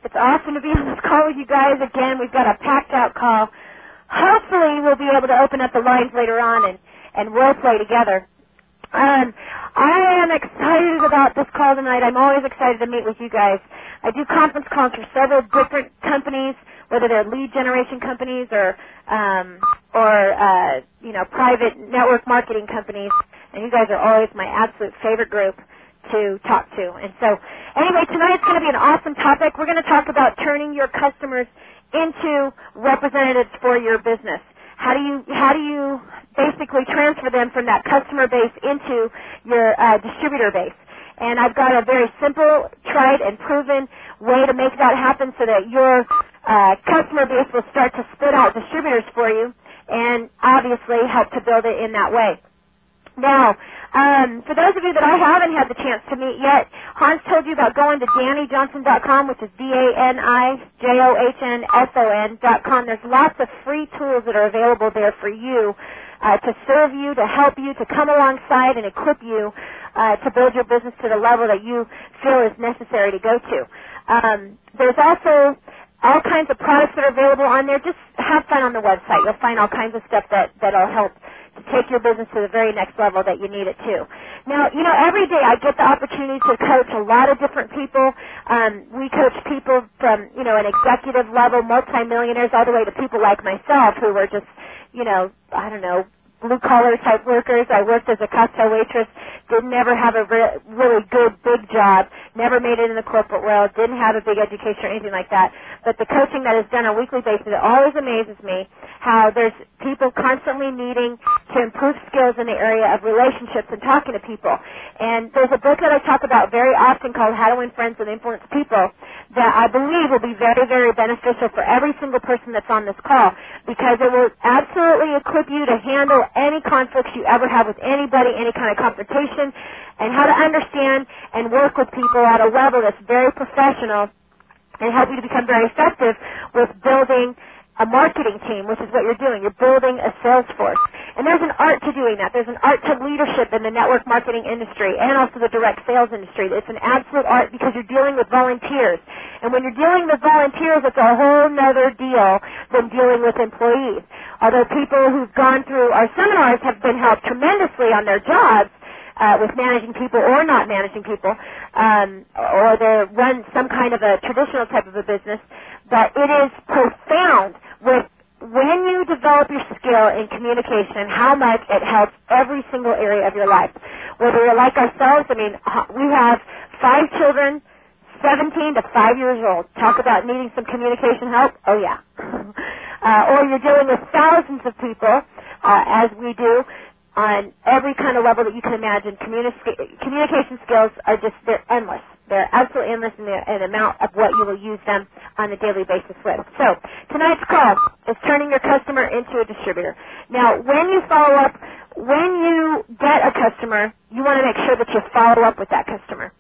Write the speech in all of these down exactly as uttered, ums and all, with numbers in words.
It's awesome to be on this call with you guys again. We've got a packed-out call. Hopefully we'll be able to open up the lines later on and, and role play together. Um, I am excited about this call tonight. I'm always excited to meet with you guys. I do conference calls for several different companies, whether they're lead generation companies or um, or uh, you know private network marketing companies. And you guys are always my absolute favorite group to talk to. And so, anyway, tonight's going to be an awesome topic. We're going to talk about turning your customers into representatives for your business. How do you how do you basically transfer them from that customer base into your uh, distributor base? And I've got a very simple, tried, and proven way to make that happen so that your uh, customer base will start to spit out distributors for you and obviously help to build it in that way. Now, um, for those of you that I haven't had the chance to meet yet, Hans told you about going to Dani Johnson dot com, which is D A N I J O H N S O N dot com. There's lots of free tools that are available there for you uh, to serve you, to help you, to come alongside and equip you uh, to build your business to the level that you feel is necessary to go to. Um, there's also all kinds of products that are available on there. Just have fun on the website. You'll find all kinds of stuff that that'll help to take your business to the very next level that you need it to. Now, you know, every day I get the opportunity to coach a lot of different people. Um, we coach people from, you know, an executive level, multimillionaires, all the way to people like myself who were just, you know, I don't know, blue-collar type workers. I worked as a cocktail waitress, didn't ever have a re- really good, big job, never made it in the corporate world, didn't have a big education or anything like that. But the coaching that is done on a weekly basis, it always amazes me how there's people constantly needing to improve skills in the area of relationships and talking to people. And there's a book that I talk about very often called How to Win Friends and Influence People that I believe will be very, very beneficial for every single person that's on this call, because it will absolutely equip you to handle any conflicts you ever have with anybody, any kind of confrontation, and how to understand and work with people at a level that's very professional and help you to become very effective with building a marketing team, which is what you're doing. You're building a sales force. And there's an art to doing that. There's an art to leadership in the network marketing industry and also the direct sales industry. It's an absolute art because you're dealing with volunteers. And when you're dealing with volunteers, it's a whole nother deal than dealing with employees. Although people who've gone through our seminars have been helped tremendously on their jobs, Uh, with managing people or not managing people, um, or they run some kind of a traditional type of a business, but it is profound with when you develop your skill in communication, how much it helps every single area of your life. Whether you're like ourselves, I mean, we have five children, seventeen to five years old. Talk about needing some communication help. Oh, yeah. uh, or you're dealing with thousands of people, uh, as we do, on every kind of level that you can imagine. Communica- communication skills are just, they're endless. They're absolutely endless in the, in the amount of what you will use them on a daily basis with. So, tonight's call is turning your customer into a distributor. Now, when you follow up, when you get a customer, you want to make sure that you follow up with that customer.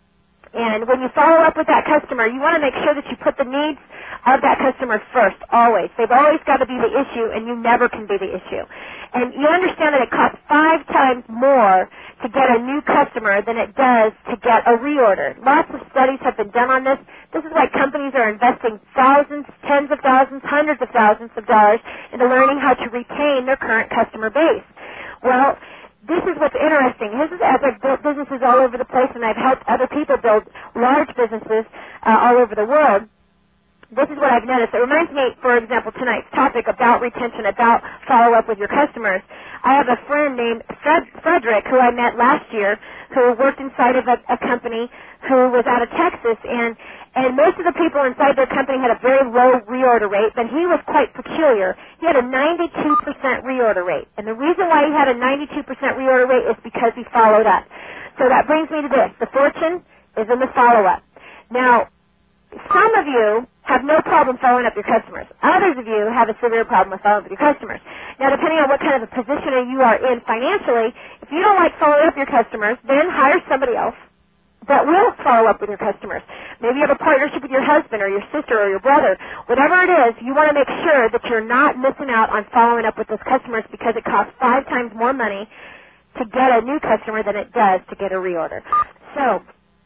And when you follow up with that customer, you want to make sure that you put the needs of that customer first, always. They've always got to be the issue, and you never can be the issue. And you understand that it costs five times more to get a new customer than it does to get a reorder. Lots of studies have been done on this. This is why companies are investing thousands, tens of thousands, hundreds of thousands of dollars into learning how to retain their current customer base. Well, this is what's interesting. This is as I've built businesses all over the place, and I've helped other people build large businesses uh, all over the world. This is what I've noticed. It reminds me, for example, tonight's topic about retention, about follow-up with your customers. I have a friend named Fred, Frederick, who I met last year, who worked inside of a, a company who was out of Texas, and and most of the people inside their company had a very low reorder rate, but he was quite peculiar. He had a ninety-two percent reorder rate, and the reason why he had a ninety-two percent reorder rate is because he followed up. So that brings me to this. The fortune is in the follow-up. Now, some of you have no problem following up your customers. Others of you have a severe problem with following up with your customers. Now, depending on what kind of a position you are in financially, if you don't like following up your customers, then hire somebody else that will follow up with your customers. Maybe you have a partnership with your husband or your sister or your brother. Whatever it is, you want to make sure that you're not missing out on following up with those customers because it costs five times more money to get a new customer than it does to get a reorder. So,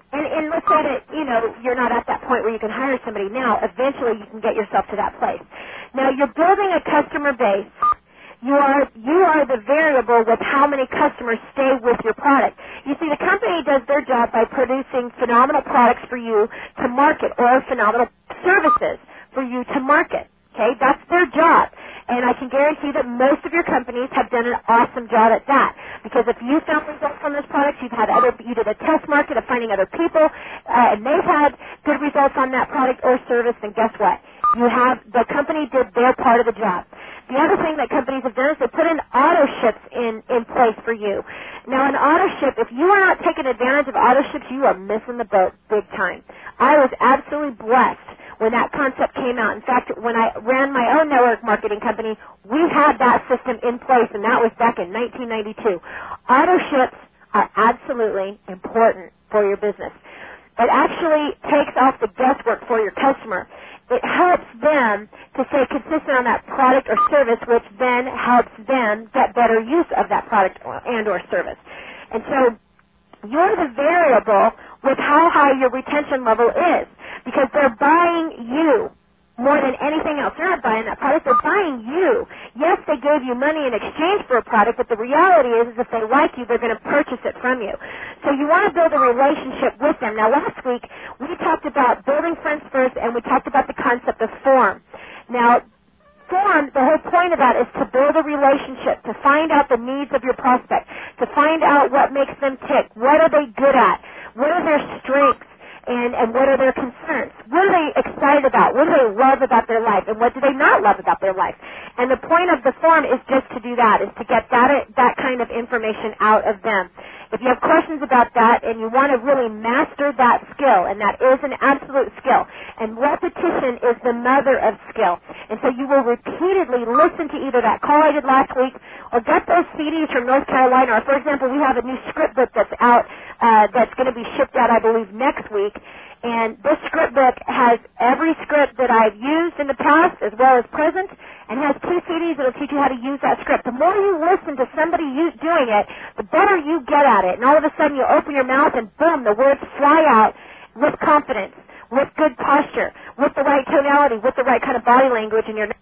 And, and let's say that, you know, you're not at that point where you can hire somebody now. Eventually you can get yourself to that place. Now, you're building a customer base. You are you are the variable with how many customers stay with your product. You see, the company does their job by producing phenomenal products for you to market or phenomenal services for you to market. Okay, that's their job. And I can guarantee that most of your companies have done an awesome job at that. Because if you found results from this product, you've had other, you did a test market of finding other people, uh, and they've had good results on that product or service, then guess what? You have, the company did their part of the job. The other thing that companies have done is they put in auto ships in, in place for you. Now, an auto ship, if you are not taking advantage of auto ships, you are missing the boat big time. I was absolutely blessed when that concept came out. In fact, when I ran my own network marketing company, we had that system in place, and that was back in nineteen ninety-two. Auto ships are absolutely important for your business. It actually takes off the guesswork for your customer. It helps them to stay consistent on that product or service, which then helps them get better use of that product and or service. And so you're the variable with how high your retention level is, because they're buying you more than anything else. They're not buying that product, they're buying you. Yes, they gave you money in exchange for a product, but the reality is, is if they like you, they're going to purchase it from you. So you want to build a relationship with them. Now, last week, we talked about building friends first, and we talked about the concept of form. Now, form, the whole point of that is to build a relationship, to find out the needs of your prospect, to find out what makes them tick, what are they good at, what are their strengths, And, and what are their concerns? What are they excited about? What do they love about their life? And what do they not love about their life? And the point of the form is just to do that, is to get that, that kind of information out of them. If you have questions about that and you want to really master that skill, and that is an absolute skill, and repetition is the mother of skill. And so you will repeatedly listen to either that call I did last week or get those C Ds from North Carolina. Or, for example, we have a new script book that's out uh, that's going to be shipped out, I believe, next week. And this script book has every script that I've used in the past as well as present, and has two C Ds that will teach you how to use that script. The more you listen to somebody use, doing it, the better you get at it. And all of a sudden you open your mouth and boom, the words fly out with confidence, with good posture, with the right tonality, with the right kind of body language, and you're no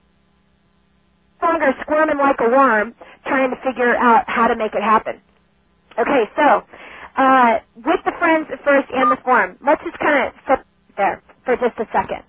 longer squirming like a worm trying to figure out how to make it happen. Okay, so uh, with the friends first and the form, let's just kind of sit there for just a second.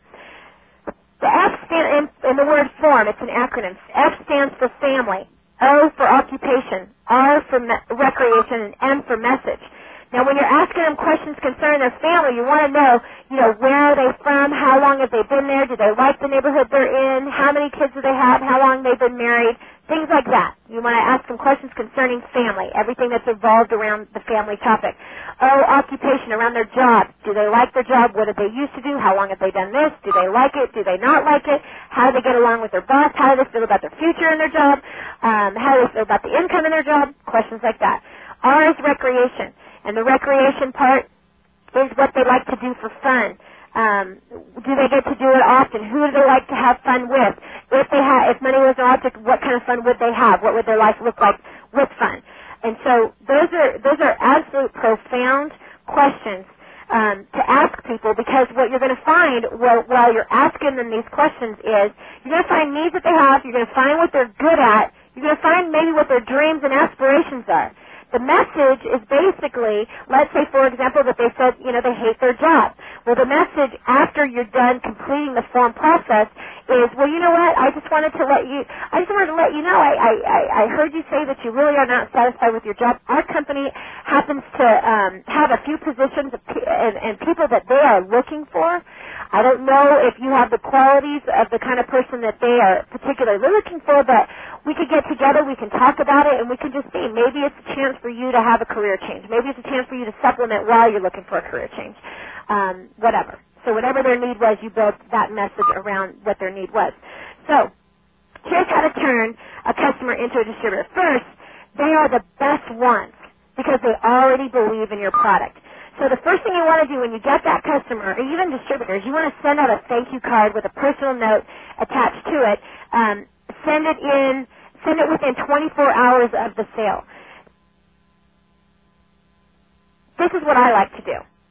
The F stand in, in the word form, it's an acronym. F stands for family, O for occupation, R for me- recreation, and M for message. Now, when you're asking them questions concerning their family, you want to know, you know, where are they from, how long have they been there, do they like the neighborhood they're in, how many kids do they have, how long they've been married, things like that. You want to ask them questions concerning family, everything that's evolved around the family topic. O, occupation, around their job. Do they like their job? What did they used to do? How long have they done this? Do they like it? Do they not like it? How do they get along with their boss? How do they feel about their future in their job? Um, how do they feel about the income in their job? Questions like that. R is recreation. And the recreation part is what they like to do for fun. Um, do they get to do it often? Who do they like to have fun with? If they have, if money was an object, what kind of fun would they have? What would their life look like with fun? And so those are those are absolute profound questions um, to ask people, because what you're going to find while, while you're asking them these questions is you're going to find needs that they have. You're going to find what they're good at. You're going to find maybe what their dreams and aspirations are. The message is basically, let's say, for example, that they said, you know, they hate their job. Well, the message after you're done completing the form process is, well, you know what, I just wanted to let you, I just wanted to let you know, I, I, I heard you say that you really are not satisfied with your job. Our company happens to um, have a few positions and, and people that they are looking for. I don't know if you have the qualities of the kind of person that they are particularly looking for, but we could get together, we can talk about it, and we can just see. Maybe it's a chance for you to have a career change. Maybe it's a chance for you to supplement while you're looking for a career change. Um, whatever. So whatever their need was, you built that message around what their need was. So here's how to turn a customer into a distributor. First, they are the best ones because they already believe in your product. So the first thing you want to do when you get that customer, or even distributors, you want to send out a thank you card with a personal note attached to it. Um, send it in, send it within twenty-four hours of the sale. This is what I like to do.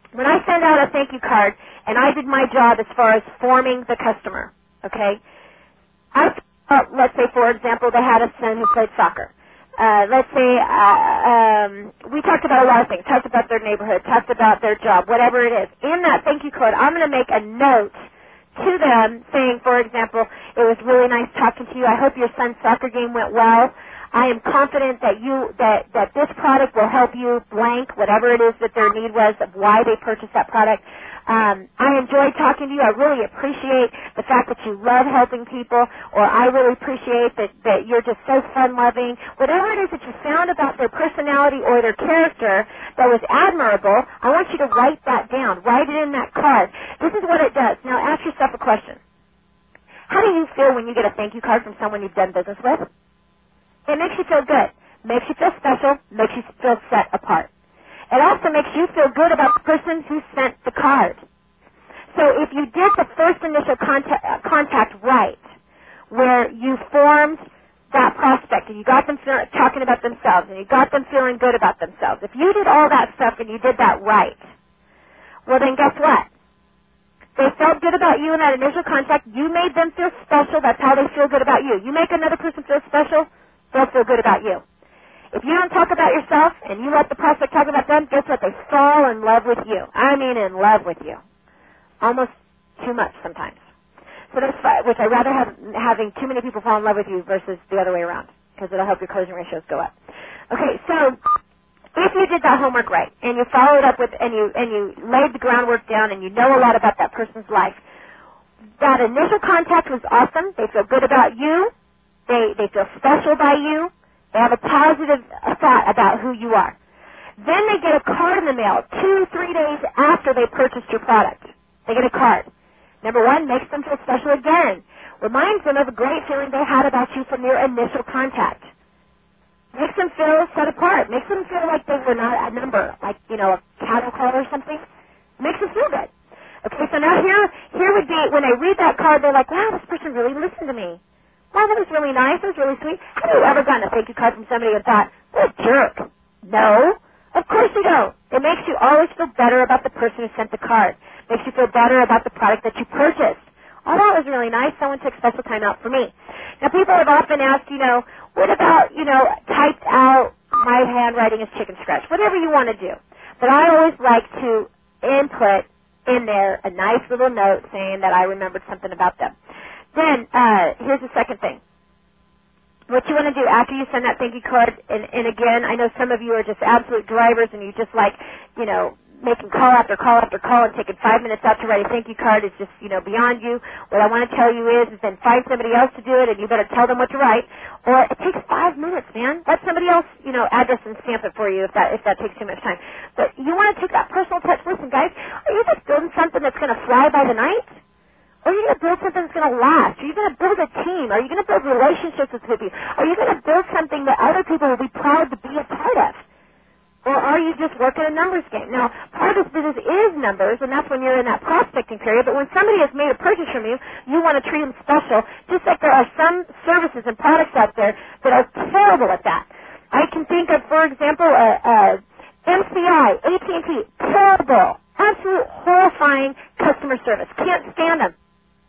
when I send out a thank you card, and I did my job as far as forming the customer, okay, I, uh, let's say, for example, they had a son who played soccer. Uh, let's say uh, um, we talked about a lot of things, talked about their neighborhood, talked about their job, whatever it is. In that thank you card, I'm going to make a note to them saying, for example, it was really nice talking to you. I hope your son's soccer game went well. I am confident that you that, that this product will help you blank, whatever it is that their need was of why they purchased that product. Um, I enjoyed talking to you. I really appreciate the fact that you love helping people, or I really appreciate that, that you're just so fun-loving. Whatever it is that you found about their personality or their character that was admirable, I want you to write that down. Write it in that card. This is what it does. Now ask yourself a question. How do you feel when you get a thank you card from someone you've done business with? It makes you feel good. Makes you feel special. Makes you feel set apart. It also makes you feel good about the person who sent the card. So if you did the first initial contact, uh, contact right, where you formed that prospect and you got them talking about themselves and you got them feeling good about themselves, if you did all that stuff and you did that right, well then guess what? They felt good about you in that initial contact. You made them feel special. That's how they feel good about you. You make another person feel special, they'll feel good about you. If you don't talk about yourself and you let the prospect talk about them, guess what? They fall in love with you. I mean in love with you. Almost too much sometimes. So that's why, which I'd rather have having too many people fall in love with you versus the other way around, because it'll help your closing ratios go up. Okay, so if you did that homework right and you followed up with and you and you laid the groundwork down and you know a lot about that person's life, that initial contact was awesome. They feel good about you. They they feel special by you. They have a positive thought about who you are. Then they get a card in the mail two, three days after they purchased your product. They get a card. Number one, makes them feel special again. Reminds them of a great feeling they had about you from your initial contact. Makes them feel set apart. Makes them feel like they were not a number, like, you know, a cattle call or something. Makes them feel good. Okay, so now here, here would be, when they read that card, they're like, wow, this person really listened to me. Wow, that was really nice. That was really sweet. Have you ever gotten a thank you card from somebody and thought, what a jerk? No. Of course you don't. It makes you always feel better about the person who sent the card. Makes you feel better about the product that you purchased. Oh, that was really nice. Someone took special time out for me. Now, people have often asked, you know, what about, you know, typed out, my handwriting is chicken scratch, whatever you want to do. But I always like to input in there a nice little note saying that I remembered something about them. Then, uh, here's the second thing. What you want to do after you send that thank you card, and, and again, I know some of you are just absolute drivers and you just like, you know, making call after call after call and taking five minutes out to write a thank you card is just, you know, beyond you. What I want to tell you is, is then find somebody else to do it, and you better tell them what to write. Or it takes five minutes, man. Let somebody else, you know, address and stamp it for you if that if that takes too much time. But you want to take that personal touch. Listen, guys, are you just building something that's going to fly by the night? Or are you going to build something that's going to last? Are you going to build a team? Are you going to build relationships with people? Are you going to build something that other people will be proud to be a part of? Or are you just working a numbers game? Now, part of this business is numbers, and that's when you're in that prospecting period. But when somebody has made a purchase from you, you want to treat them special, just like there are some services and products out there that are terrible at that. I can think of, for example, uh, uh, M C I, A T and T, terrible, absolute horrifying customer service. Can't stand them.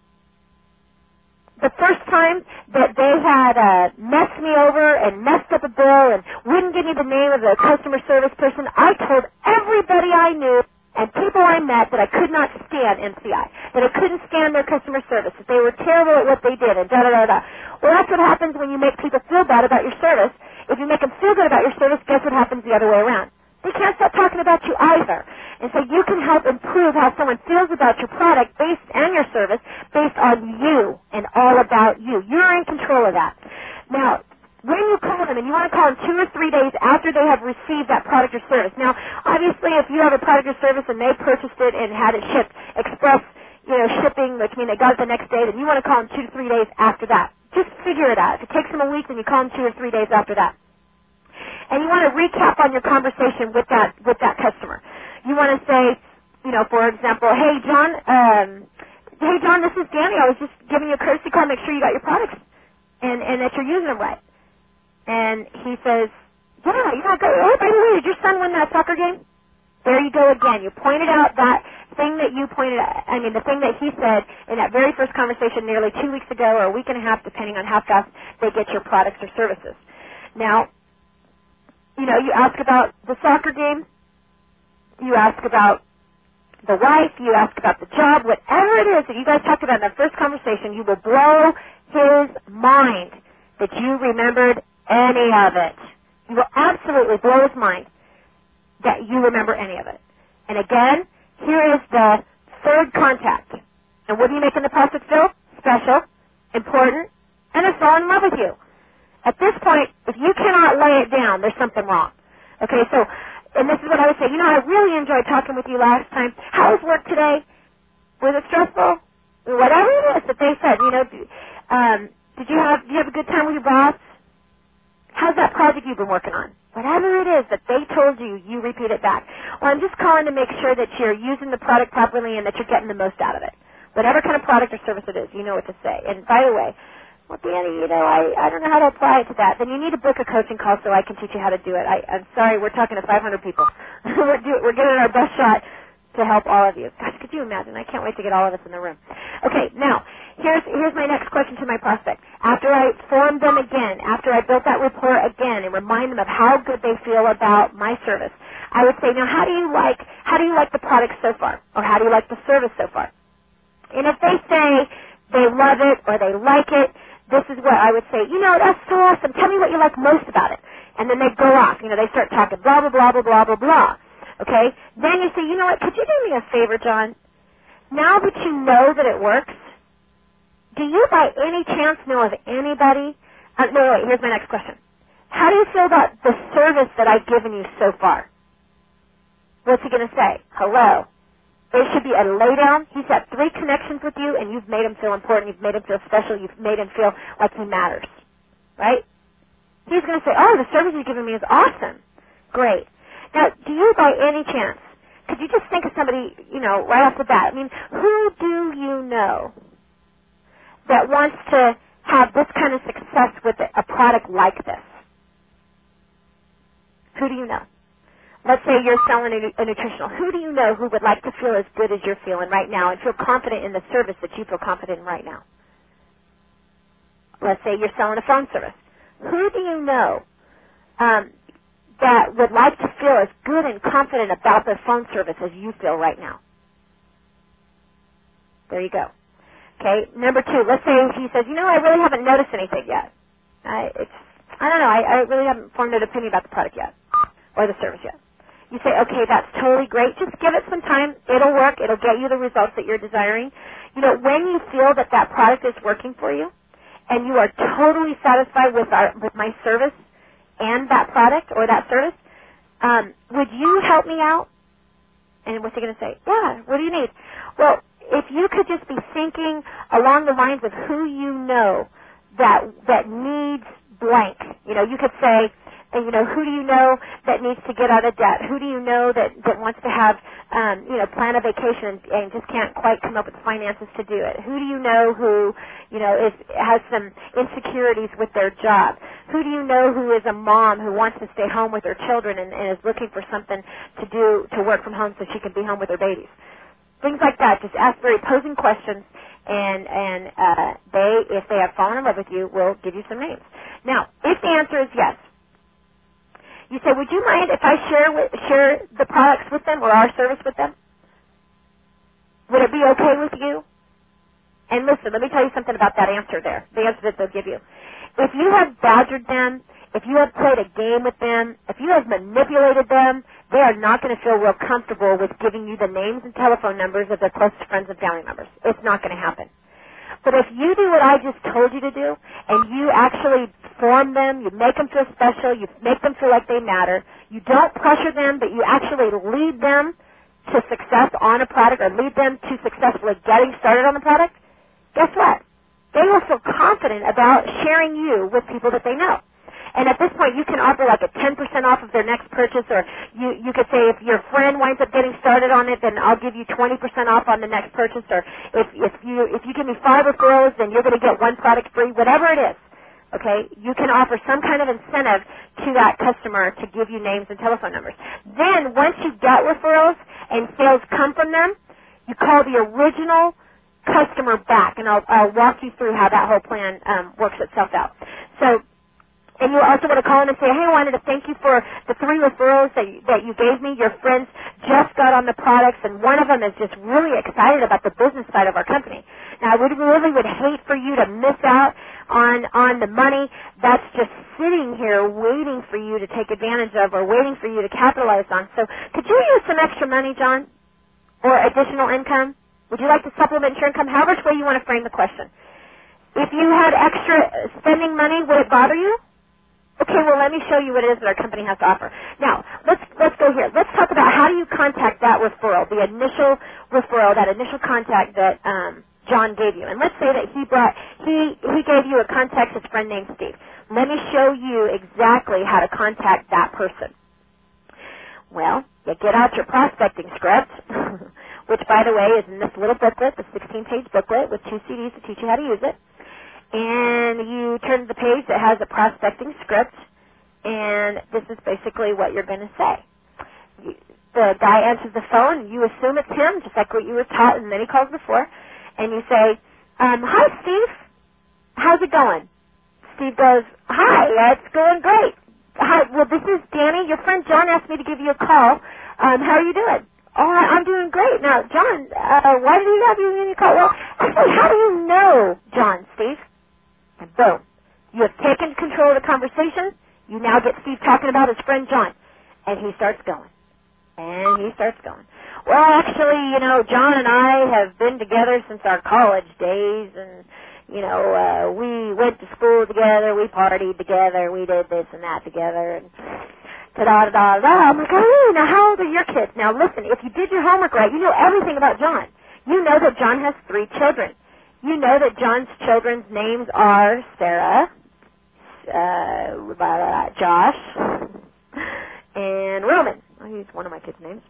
The first time that they had uh, messed me over and messed up a bill and wouldn't give me the name of the customer service person, I told everybody I knew and people I met that I could not stand M C I, that I couldn't stand their customer service, that they were terrible at what they did, and da-da-da-da. Well, that's what happens when you make people feel bad about your service. If you make them feel good about your service, guess what happens the other way around? They can't stop talking about you either. And so you can help improve how someone feels about your product based and your service based on you and all about you. You're in control of that. Now, when you call them, and you want to call them two or three days after they have received that product or service. Now, obviously, if you have a product or service and they purchased it and had it shipped express, you know, shipping, which means they got it the next day, then you want to call them two to three days after that. Just figure it out. If it takes them a week, then you call them two or three days after that. And you want to recap on your conversation with that with that customer. You want to say, you know, for example, hey, John, um, hey, John, this is Danny. I was just giving you a courtesy call. Make sure you got your products and, and that you're using them right. And he says, yeah, you know, go, oh, by the way, did your son win that soccer game? There you go again. You pointed out that thing that you pointed out, I mean, the thing that he said in that very first conversation nearly two weeks ago or a week and a half, depending on how fast they get your products or services. Now, you know, you ask about the soccer game, you ask about the wife, you ask about the job, whatever it is that you guys talked about in that first conversation, you will blow his mind that you remembered any of it. You will absolutely blow his mind that you remember any of it. And again, here is the third contact. And what do you make in the prospect feel? Special, important, and they fall in love with you. At this point, if you cannot lay it down, there's something wrong. Okay, so, and this is what I would say. You know, I really enjoyed talking with you last time. How was work today? Was it stressful? Whatever it is that they said, you know, um, did you have, do you have a good time with your boss? How's that project you've been working on? Whatever it is that they told you, you repeat it back. Well, I'm just calling to make sure that you're using the product properly and that you're getting the most out of it. Whatever kind of product or service it is, you know what to say. And by the way, well, Danny, you know, I, I don't know how to apply it to that. Then you need to book a coaching call so I can teach you how to do it. I, I'm sorry, we're talking to five hundred people. we're, do, we're giving our best shot to help all of you. Gosh, could you imagine? I can't wait to get all of us in the room. Okay, now, here's here's my next question to my prospect. After I formed them again, after I built that rapport again and remind them of how good they feel about my service, I would say, now, how do you like how do you like the product so far? Or how do you like the service so far? And if they say they love it or they like it, this is what I would say, you know, that's so awesome. Tell me what you like most about it. And then they go off. You know, they start talking blah, blah, blah, blah, blah, blah, blah. Okay? Then you say, you know what, could you do me a favor, John? Now that you know that it works, do you by any chance know of anybody? Uh, no, wait, here's my next question. How do you feel about the service that I've given you so far? What's he going to say? Hello. It should be a laydown. He's got three connections with you, and you've made him feel important. You've made him feel special. You've made him feel like he matters. Right? He's going to say, oh, the service you've given me is awesome. Great. Now, do you by any chance, could you just think of somebody, you know, right off the bat? I mean, who do you know that wants to have this kind of success with a product like this? Who do you know? Let's say you're selling a, a nutritional. Who do you know who would like to feel as good as you're feeling right now and feel confident in the service that you feel confident in right now? Let's say you're selling a phone service. Who do you know um, that would like to feel as good and confident about their phone service as you feel right now? There you go. Okay, number two, let's say he says, you know, I really haven't noticed anything yet. I, it's, I don't know, I, I really haven't formed an opinion about the product yet or the service yet. You say, okay, that's totally great. Just give it some time. It'll work. It'll get you the results that you're desiring. You know, when you feel that that product is working for you and you are totally satisfied with our with my service and that product or that service, um, would you help me out? And what's he going to say? Yeah, what do you need? Well, if you could just be thinking along the lines of who you know that that needs blank. You know, you could say, and, you know, who do you know that needs to get out of debt? Who do you know that, that wants to have, um, you know, plan a vacation and, and just can't quite come up with the finances to do it? Who do you know who, you know, is, has some insecurities with their job? Who do you know who is a mom who wants to stay home with her children and, and is looking for something to do, to work from home so she can be home with her babies? Things like that. Just ask very posing questions, and, and uh, they, if they have fallen in love with you, will give you some names. Now, if the answer is yes, you say, would you mind if I share with, share the products with them or our service with them? Would it be okay with you? And listen, let me tell you something about that answer there, the answer that they'll give you. If you have badgered them, if you have played a game with them, if you have manipulated them, they are not going to feel real comfortable with giving you the names and telephone numbers of their closest friends and family members. It's not going to happen. But if you do what I just told you to do, and you actually form them, you make them feel special, you make them feel like they matter, you don't pressure them, but you actually lead them to success on a product or lead them to successfully getting started on the product, guess what? They will feel confident about sharing you with people that they know. And at this point, you can offer like a ten percent off of their next purchase, or you, you could say if your friend winds up getting started on it, then I'll give you twenty percent off on the next purchase, or if, if, you, if you give me five referrals, then you're going to get one product free, whatever it is. Okay? You can offer some kind of incentive to that customer to give you names and telephone numbers. Then, once you get referrals and sales come from them, you call the original customer back, and I'll, I'll walk you through how that whole plan um, works itself out. So, and you also want to call them and say, hey, I wanted to thank you for the three referrals that you, that you gave me. Your friends just got on the products, and one of them is just really excited about the business side of our company. Now, I would really would hate for you to miss out on on the money that's just sitting here waiting for you to take advantage of or waiting for you to capitalize on. So could you use some extra money, John, or additional income? Would you like to supplement your income? However way you want to frame the question. If you had extra spending money, would it bother you? Okay, well, let me show you what it is that our company has to offer. Now, let's let's go here. Let's talk about how do you contact that referral, the initial referral, that initial contact that um, John gave you. And let's say that he brought he he gave you a contact, his friend named Steve. Let me show you exactly how to contact that person. Well, you get out your prospecting script, which, by the way, is in this little booklet, the sixteen-page booklet with two C Ds to teach you how to use it. And you turn to the page that has a prospecting script, and this is basically what you're going to say. You, the guy answers the phone, and you assume it's him, just like what you were taught in many calls before, and you say, um, hi, Steve. How's it going? Steve goes, hi, it's going great. Hi, well, this is Danny. Your friend John asked me to give you a call. Um, how are you doing? Oh, I'm doing great. Now, John, uh, why did he have you give me a call? Well, actually, how do you know John, Steve? And boom, you have taken control of the conversation. You now get Steve talking about his friend John. And he starts going. And he starts going. Well, actually, you know, John and I have been together since our college days, and, you know, uh, we went to school together, we partied together, we did this and that together, and ta-da-da-da-da. I'm like, oh, now how old are your kids? Now, listen, if you did your homework right, you know everything about John. You know that John has three children. You know that John's children's names are Sarah, uh, Josh, and Roman. I'll use one of my kids' names.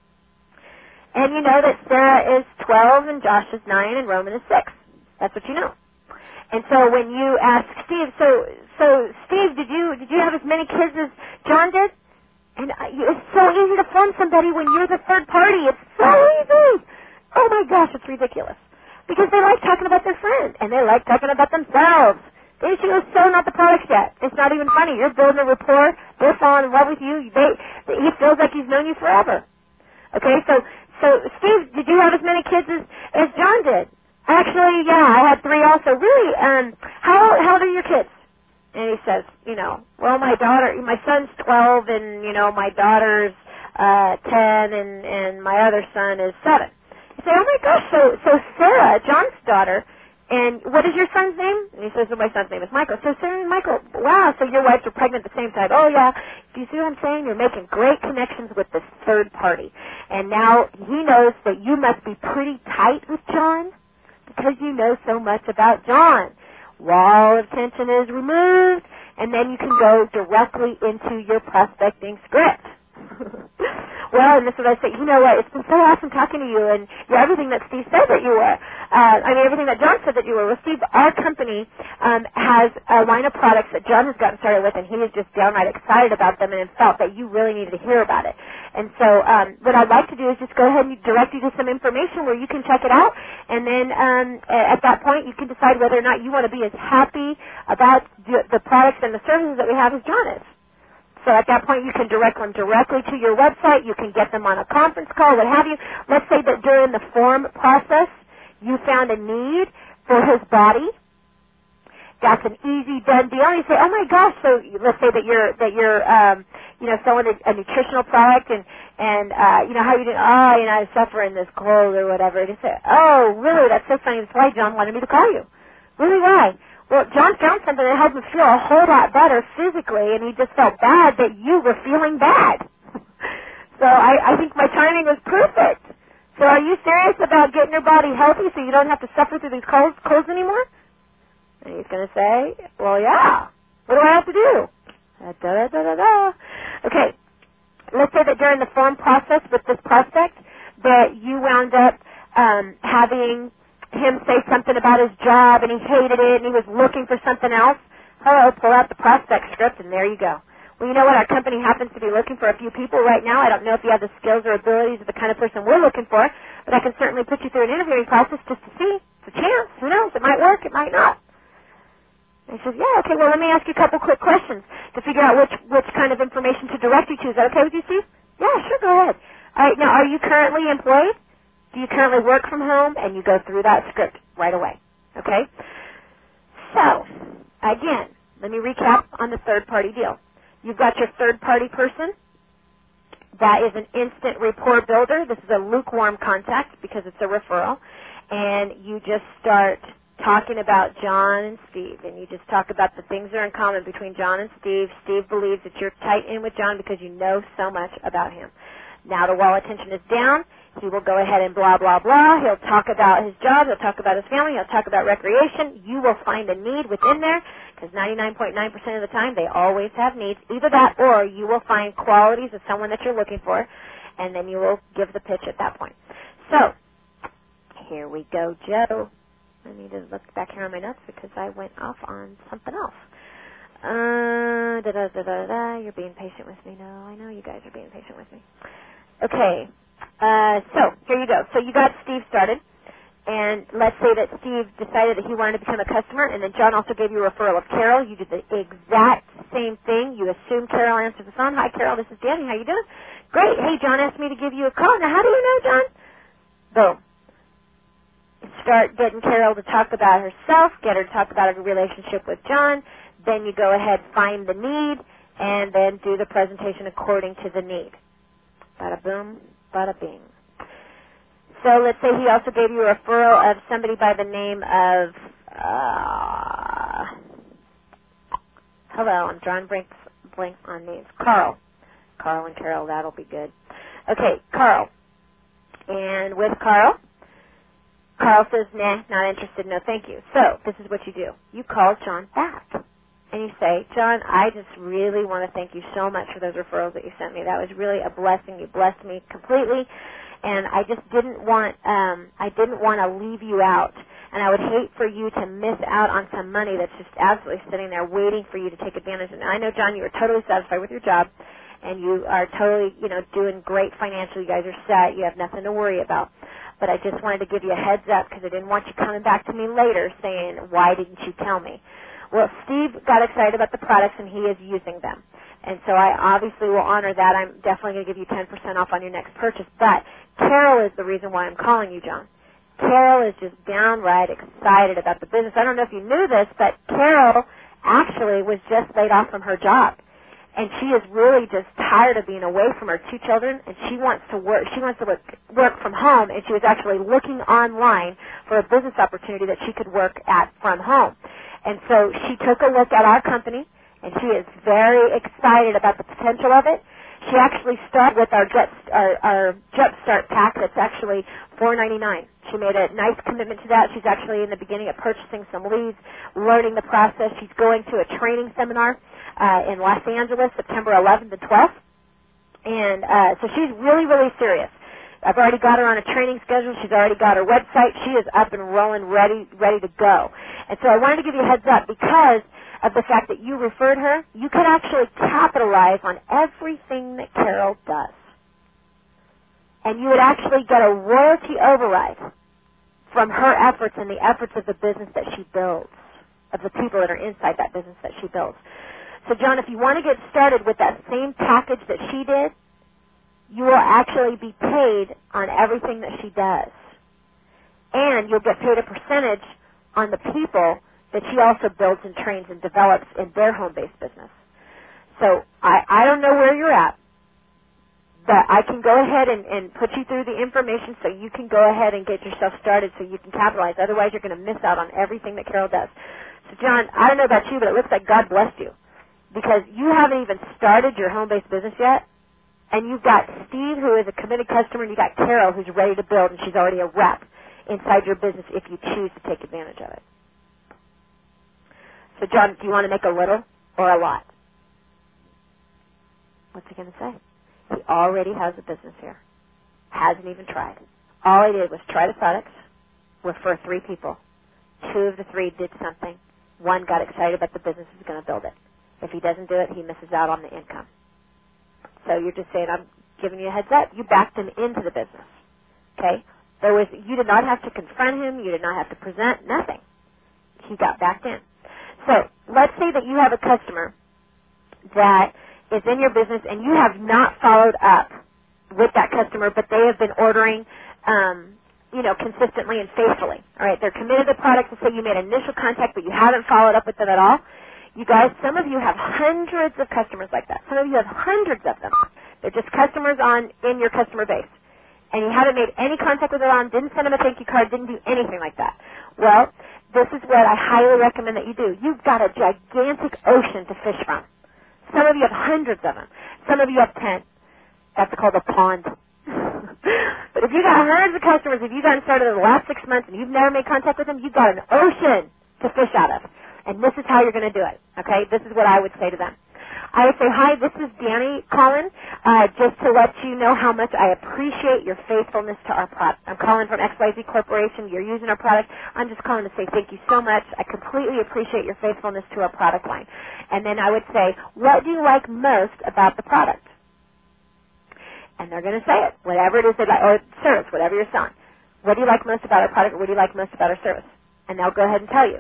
And you know that Sarah is twelve, and Josh is nine, and Roman is six. That's what you know. And so when you ask Steve, so so Steve, did you did you have as many kids as John did? And it's so easy to phone somebody when you're the third party. It's so easy. Oh my gosh, it's ridiculous. Because they like talking about their friend, and they like talking about themselves. The issue is so not the product yet. It's not even funny. You're building a rapport. They're falling in love with you. They, he feels like he's known you forever. Okay, so so Steve, did you have as many kids as, as John did? Actually, yeah, I had three also. Really, um, how how old are your kids? And he says, you know, well, my daughter, my son's twelve, and you know, my daughter's uh, ten, and and my other son is seven. You say, oh my gosh, so so Sarah, John's daughter, and what is your son's name? And he says, well, my son's name is Michael. So Sarah and Michael, wow, so your wives are pregnant at the same time. Oh yeah, do you see what I'm saying? You're making great connections with this third party, and now he knows that you must be pretty tight with John because you know so much about John. Wall of tension is removed, and then you can go directly into your prospecting script. Well, and this is what I say, you know what, it's been so awesome talking to you, and you're everything that Steve said that you were. Uh, I mean, everything that John said that you were. Well, Steve, our company um, has a line of products that John has gotten started with, and he is just downright excited about them and felt that you really needed to hear about it. And so um, what I'd like to do is just go ahead and direct you to some information where you can check it out, and then um, at that point you can decide whether or not you want to be as happy about the, the products and the services that we have as John is. So at that point, you can direct them directly to your website. You can get them on a conference call, what have you. Let's say that during the form process, you found a need for his body. That's an easy done deal. And you say, oh my gosh! So let's say that you're that you're um, you know selling a, a nutritional product, and and uh, you know how you doing? Oh, you know I suffer in this cold or whatever. And you say, oh really? That's so funny. That's why John wanted me to call you. Really, why? Well, John found something that helped him feel a whole lot better physically, and he just felt bad that you were feeling bad. So I, I think my timing was perfect. So are you serious about getting your body healthy so you don't have to suffer through these colds, colds anymore? And he's going to say, well, yeah. What do I have to do? Da, da, da, da, da. Okay, let's say that during the form process with this prospect that you wound up um, having him say something about his job, and he hated it, and he was looking for something else. Hello, pull out the prospect script, and there you go. Well, you know what? Our company happens to be looking for a few people right now. I don't know if you have the skills or abilities of the kind of person we're looking for, but I can certainly put you through an interviewing process just to see. It's a chance. Who knows? It might work. It might not. And he says, yeah, okay, well, let me ask you a couple quick questions to figure out which, which kind of information to direct you to. Is that okay with you, Steve? Yeah, sure, go ahead. All right, now, are you currently employed? Do you currently work from home? And you go through that script right away, okay? So, again, let me recap on the third-party deal. You've got your third-party person. That is an instant rapport builder. This is a lukewarm contact because it's a referral. And you just start talking about John and Steve, and you just talk about the things that are in common between John and Steve. Steve believes that you're tight in with John because you know so much about him. Now the wall attention is down. He will go ahead and blah, blah, blah. He'll talk about his job. He'll talk about his family. He'll talk about recreation. You will find a need within there because ninety-nine point nine percent of the time they always have needs. Either that or you will find qualities of someone that you're looking for, and then you will give the pitch at that point. So, here we go, Joe. I need to look back here on my notes because I went off on something else. Uh, da da da da da. You're being patient with me. No, I know you guys are being patient with me. Okay. Uh, so here you go. So you got Steve started, and let's say that Steve decided that he wanted to become a customer, and then John also gave you a referral of Carol. You did the exact same thing. You assume Carol answers the phone. Hi, Carol. This is Danny. How you doing? Great. Hey, John asked me to give you a call. Now, how do you know, John? Boom. Start getting Carol to talk about herself, get her to talk about her relationship with John. Then you go ahead, find the need, and then do the presentation according to the need. Bada boom, bada bing. So let's say he also gave you a referral of somebody by the name of, uh, hello, I'm drawing blanks, blanks on names. Carl. Carl and Carol, that'll be good. Okay, Carl. And with Carl, Carl says, nah, not interested, no thank you. So, this is what you do. You call John back. And you say, John, I just really want to thank you so much for those referrals that you sent me. That was really a blessing. You blessed me completely. And I just didn't want, um, I didn't want to leave you out. And I would hate for you to miss out on some money that's just absolutely sitting there waiting for you to take advantage of. And I know, John, you are totally satisfied with your job. And you are totally, you know, doing great financially. You guys are set. You have nothing to worry about. But I just wanted to give you a heads up because I didn't want you coming back to me later saying, why didn't you tell me? Well, Steve got excited about the products, and he is using them. And so I obviously will honor that. I'm definitely going to give you ten percent off on your next purchase. But Carol is the reason why I'm calling you, John. Carol is just downright excited about the business. I don't know if you knew this, but Carol actually was just laid off from her job. And she is really just tired of being away from her two children, and she wants to work. She wants to work, work from home, and she was actually looking online for a business opportunity that she could work at from home. And so she took a look at our company, and she is very excited about the potential of it. She actually started with our Jet, our, our Jet Start pack that's actually four ninety-nine. She made a nice commitment to that. She's actually in the beginning of purchasing some leads, learning the process. She's going to a training seminar Uh, in Los Angeles, September eleventh and twelfth. And uh, so she's really, really serious. I've already got her on a training schedule. She's already got her website. She is up and rolling, ready, ready to go. And so I wanted to give you a heads up because of the fact that you referred her. You could actually capitalize on everything that Carol does. And you would actually get a royalty override from her efforts and the efforts of the business that she builds, of the people that are inside that business that she builds. So, John, if you want to get started with that same package that she did, you will actually be paid on everything that she does. And you'll get paid a percentage on the people that she also builds and trains and develops in their home-based business. So I, I don't know where you're at, but I can go ahead and, and put you through the information so you can go ahead and get yourself started so you can capitalize. Otherwise, you're going to miss out on everything that Carol does. So, John, I don't know about you, but it looks like God blessed you. Because you haven't even started your home-based business yet, and you've got Steve, who is a committed customer, and you've got Carol, who's ready to build, and she's already a rep inside your business if you choose to take advantage of it. So, John, do you want to make a little or a lot? What's he going to say? He already has a business here. Hasn't even tried. All he did was try the products, refer three people. Two of the three did something. one got excited about the business is going to build it. If he doesn't do it, he misses out on the income. So you're just saying, I'm giving you a heads up. You backed him into the business. Okay? There was, you did not have to confront him. You did not have to present. Nothing. He got backed in. So let's say that you have a customer that is in your business and you have not followed up with that customer, but they have been ordering, um, you know, consistently and faithfully. All right? They're committed to the product. Let's say you made initial contact, but you haven't followed up with them at all. You guys, some of you have hundreds of customers like that. Some of you have hundreds of them. They're just customers on in your customer base. And you haven't made any contact with them, didn't send them a thank you card, didn't do anything like that. Well, this is what I highly recommend that you do. You've got a gigantic ocean to fish from. Some of you have hundreds of them. Some of you have ten. That's called a pond. But if you've got hundreds of customers, if you've gotten started in the last six months and you've never made contact with them, you've got an ocean to fish out of. And this is how you're going to do it, okay? This is what I would say to them. I would say, hi, this is Danny calling, uh, just to let you know how much I appreciate your faithfulness to our product. I'm calling from X Y Z Corporation. You're using our product. I'm just calling to say thank you so much. I completely appreciate your faithfulness to our product line. And then I would say, what do you like most about the product? And they're going to say it, whatever it is they like, or service, whatever you're selling. What do you like most about our product, or what do you like most about our service? And they'll go ahead and tell you.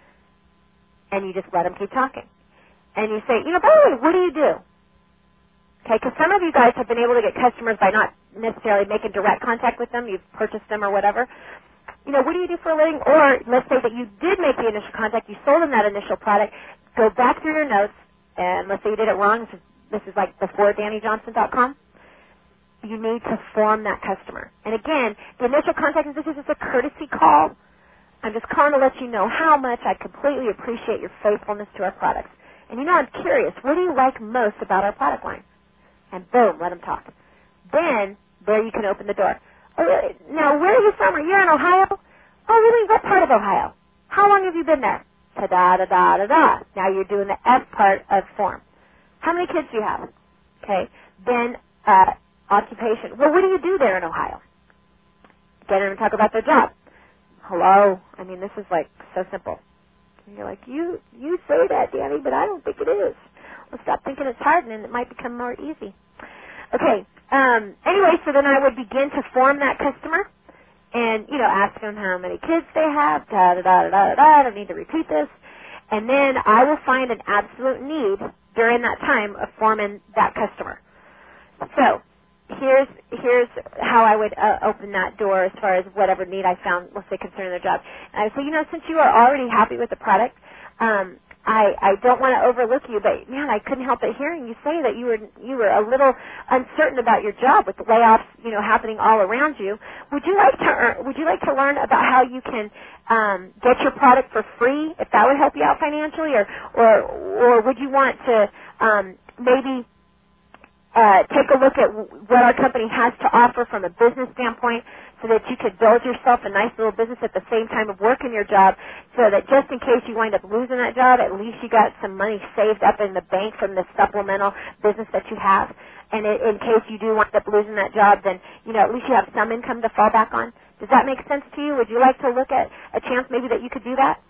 And you just let them keep talking. And you say, you know, by the way, what do you do? Okay, because some of you guys have been able to get customers by not necessarily making direct contact with them. You've purchased them or whatever. You know, what do you do for a living? Or let's say that you did make the initial contact. You sold them that initial product. Go back through your notes, and let's say you did it wrong. This is, this is like before Danny Johnson dot com. You need to form that customer. And again, the initial contact is this is just a courtesy call. I'm just calling to let you know how much I completely appreciate your faithfulness to our products. And you know, I'm curious, what do you like most about our product line? And boom, let them talk. Then, there you can open the door. Oh, really? Now, where are you from? Are you in Ohio? Oh, really? What part of Ohio? How long have you been there? Ta-da-da-da-da-da. Now you're doing the F part of form. How many kids do you have? Okay. Then, uh, occupation. Well, what do you do there in Ohio? Get them to talk about their job. Hello? I mean, this is like so simple. And you're like, you you say that, Danny, but I don't think it is. Well, stop thinking it's hard, and then it might become more easy. Okay. Um, anyway, so then I would begin to form that customer and, you know, ask them how many kids they have, da-da-da-da-da-da. I don't need to repeat this. And then I will find an absolute need during that time of forming that customer. So Here's here's how I would uh, open that door as far as whatever need I found, let's say, concerning their job. And I would say, you know, since you are already happy with the product, um, I, I don't want to overlook you, but man, I couldn't help but hearing you say that you were you were a little uncertain about your job with the layoffs, you know, happening all around you. Would you like to earn, would you like to learn about how you can um, get your product for free, if that would help you out financially, or or or would you want to um, maybe Uh, take a look at what our company has to offer from a business standpoint so that you could build yourself a nice little business at the same time of working your job, so that just in case you wind up losing that job, at least you got some money saved up in the bank from the supplemental business that you have. And in, in case you do wind up losing that job, then, you know, at least you have some income to fall back on. Does that make sense to you? Would you like to look at a chance maybe that you could do that?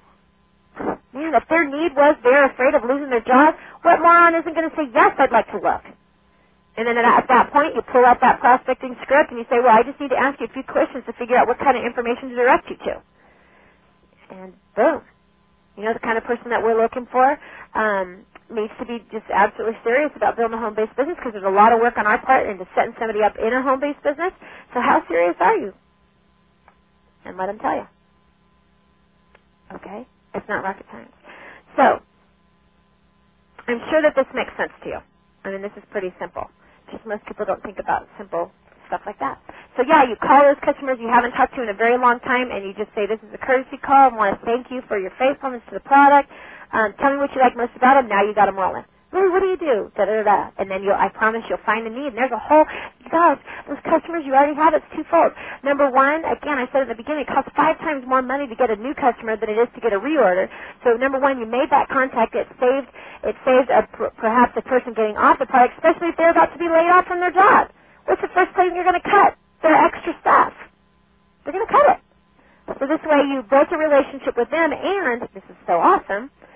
Man, if their need was they're afraid of losing their job, what moron isn't going to say, yes, I'd like to look? And then at that point, you pull out that prospecting script and you say, well, I just need to ask you a few questions to figure out what kind of information to direct you to. And boom. You know, the kind of person that we're looking for um, needs to be just absolutely serious about building a home-based business, because there's a lot of work on our part into setting somebody up in a home-based business. So how serious are you? And let them tell you. Okay? It's not rocket science. So, I'm sure that this makes sense to you. I mean, this is pretty simple. Just most people don't think about simple stuff like that. So, yeah, you call those customers you haven't talked to in a very long time, and you just say, this is a courtesy call. I want to thank you for your faithfulness to the product. Um, tell me what you like most about them. Now you got them rolling. Really, what do you do? Da-da-da-da. And then you'll, I promise you'll find a need. And there's a whole, guys, those customers you already have, it's twofold. Number one, again, I said at the beginning, it costs five times more money to get a new customer than it is to get a reorder. So, number one, you made that contact. It saved It saves a, perhaps a person getting off the product, especially if they're about to be laid off from their job. What's the first thing you're going to cut? Their extra stuff. They're going to cut it. So this way you built a relationship with them, and, this is so awesome,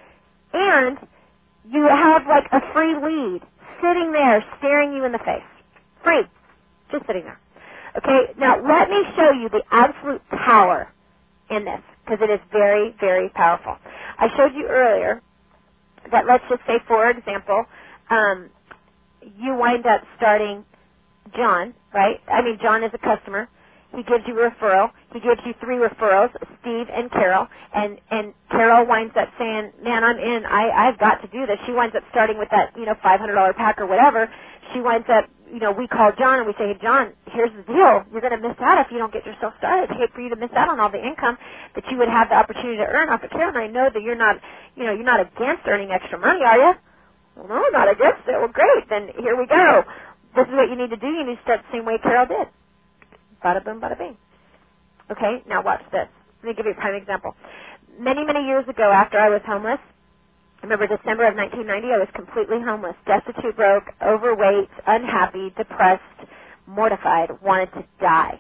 And you have like a free lead sitting there staring you in the face. Free. Just sitting there. Okay, now let me show you the absolute power in this, because it is very, very powerful. I showed you earlier that, let's just say, for example, um, you wind up starting John, right? I mean, John is a customer. He gives you a referral. He gives you three referrals, Steve and Carol, and, and Carol winds up saying, man, I'm in. I, I've got to do this. She winds up starting with that, you know, five hundred dollars pack or whatever. She winds up, you know, we call John and we say, hey, John, here's the deal. You're going to miss out if you don't get yourself started. I'd hate for you to miss out on all the income that you would have the opportunity to earn off of Carol. And I know that you're not, you know, you're not against earning extra money, are you? Well, no, not against it. Well, great. Then here we go. This is what you need to do. You need to start the same way Carol did. Bada boom, bada bing. Okay, now watch this. Let me give you a prime example. Many, many years ago, after I was homeless, I remember December of nineteen ninety, I was completely homeless, destitute, broke, overweight, unhappy, depressed, mortified, wanted to die.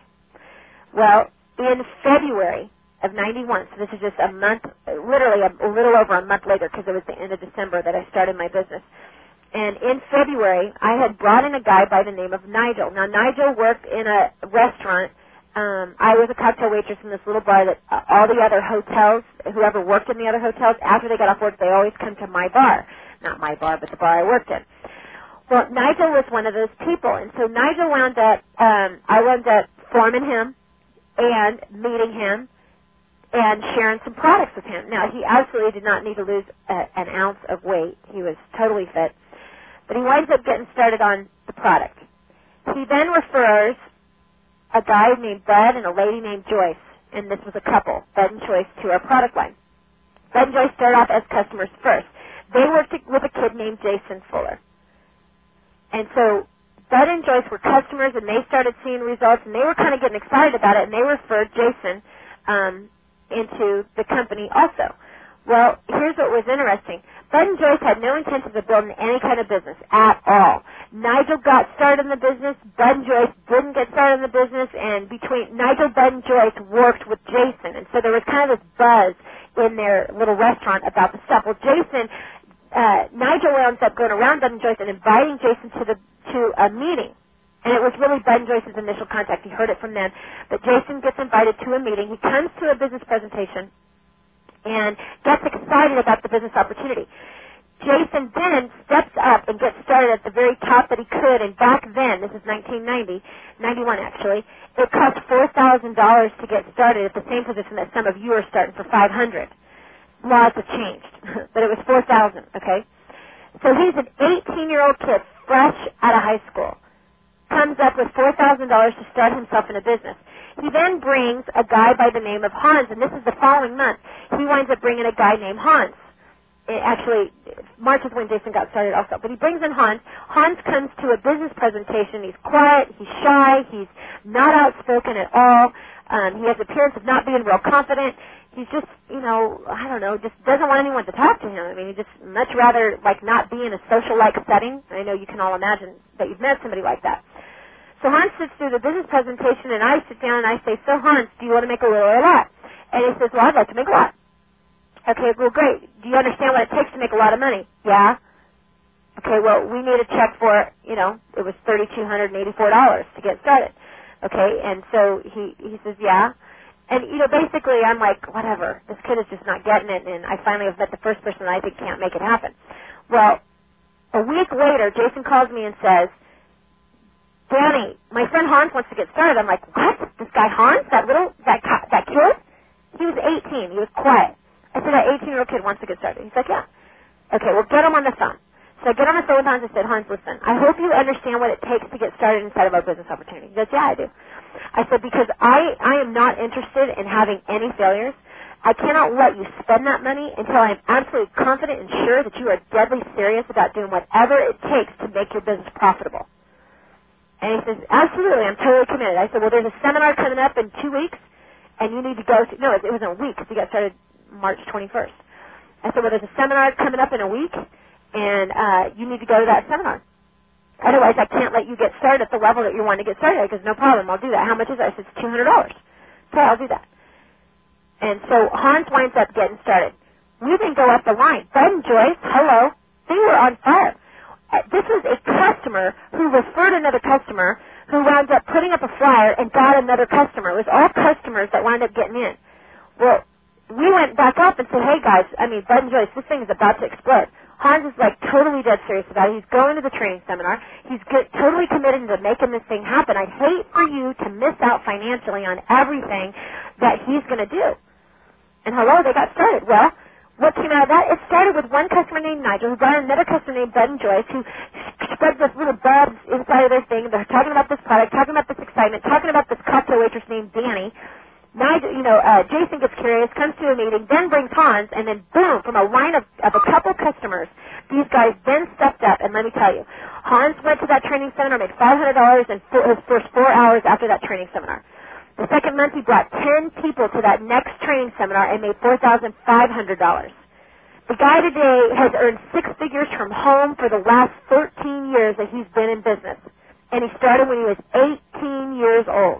Well, in February of ninety-one, so this is just a month, literally a, a little over a month later, because it was the end of December that I started my business. And in February, I had brought in a guy by the name of Nigel. Now, Nigel worked in a restaurant. Um, I was a cocktail waitress in this little bar that uh, all the other hotels, whoever worked in the other hotels, after they got off work, they always come to my bar. Not my bar, but the bar I worked in. Well, Nigel was one of those people. And so Nigel wound up, um, I wound up forming him and meeting him and sharing some products with him. Now, he absolutely did not need to lose a, an ounce of weight. He was totally fit. But he winds up getting started on the product. He then refers a guy named Bud and a lady named Joyce, and this was a couple, Bud and Joyce, to our product line. Bud and Joyce started off as customers first. They worked with a kid named Jason Fuller. And so Bud and Joyce were customers, and they started seeing results, and they were kind of getting excited about it, and they referred Jason um, into the company also. Well, here's what was interesting. Bud and Joyce had no intentions of building any kind of business at all. Nigel got started in the business. Bud and Joyce didn't get started in the business. And between Nigel, Bud, and Joyce worked with Jason. And so there was kind of this buzz in their little restaurant about the stuff. Well, Jason, uh, Nigel ends up going around Bud and Joyce and inviting Jason to the to a meeting. And it was really Bud and Joyce's initial contact. He heard it from them. But Jason gets invited to a meeting. He comes to a business presentation and gets excited about the business opportunity. Jason then steps up and gets started at the very top that he could, and back then, this is nineteen ninety, ninety-one actually, it cost four thousand dollars to get started at the same position that some of you are starting for five hundred dollars. Laws have changed, but it was four thousand dollars, okay? So he's an eighteen-year-old kid, fresh out of high school, comes up with four thousand dollars to start himself in a business. He then brings a guy by the name of Hans, and this is the following month. He winds up bringing a guy named Hans. It actually, March is when Jason got started also. But he brings in Hans. Hans comes to a business presentation. He's quiet. He's shy. He's not outspoken at all. Um, he has the appearance of not being real confident. He's just, you know, I don't know, just doesn't want anyone to talk to him. I mean, he just much rather, like, not be in a social-like setting. I know you can all imagine that you've met somebody like that. So Hans sits through the business presentation, and I sit down and I say, so Hans, do you want to make a little or a lot? And he says, well, I'd like to make a lot. Okay, well, great. Do you understand what it takes to make a lot of money? Yeah. Okay, well, we need a check for, you know, it was three thousand two hundred eighty-four dollars to get started. Okay, and so he, he says, yeah. And, you know, basically I'm like, whatever. This kid is just not getting it, and I finally have met the first person that I think can't make it happen. Well, a week later, Jason calls me and says, Danny, my friend Hans wants to get started. I'm like, what? This guy Hans? That little, that that kid? He was eighteen. He was quiet. I said, that eighteen-year-old kid wants to get started. He's like, yeah. Okay, well, get him on the phone. So I get on the phone with Hans and said, Hans, listen, I hope you understand what it takes to get started inside of our business opportunity. He goes, yeah, I do. I said, because I, I am not interested in having any failures. I cannot let you spend that money until I am absolutely confident and sure that you are deadly serious about doing whatever it takes to make your business profitable. And he says, absolutely, I'm totally committed. I said, well, there's a seminar coming up in two weeks, and you need to go to, no, it, it was in a week because he got started March twenty-first. I said, well, there's a seminar coming up in a week, and uh, you need to go to that seminar. Otherwise, I can't let you get started at the level that you want to get started at. He goes, no problem, I'll do that. How much is that? I said, it's two hundred dollars. Okay, I'll do that. And so Hans winds up getting started. We then go up the line. Bud and Joyce, hello, they were on fire. This was a customer who referred another customer who wound up putting up a flyer and got another customer. It was all customers that wound up getting in. Well, we went back up and said, hey, guys, I mean, Bud and Joyce, this thing is about to explode. Hans is, like, totally dead serious about it. He's going to the training seminar. He's get, totally committed to making this thing happen. I'd hate for you to miss out financially on everything that he's going to do. And hello, they got started. Well, what came out of that? It started with one customer named Nigel who got another customer named Bud and Joyce who spread this little bulbs inside of their thing. They're talking about this product, talking about this excitement, talking about this cocktail waitress named Danny. Nigel, you know, uh, Jason gets curious, comes to a meeting, then brings Hans, and then boom, from a line of, of a couple customers, these guys then stepped up, and let me tell you, Hans went to that training seminar, made five hundred dollars in his first four hours after that training seminar. The second month, he brought ten people to that next training seminar and made four thousand five hundred dollars. The guy today has earned six figures from home for the last thirteen years that he's been in business, and he started when he was eighteen years old.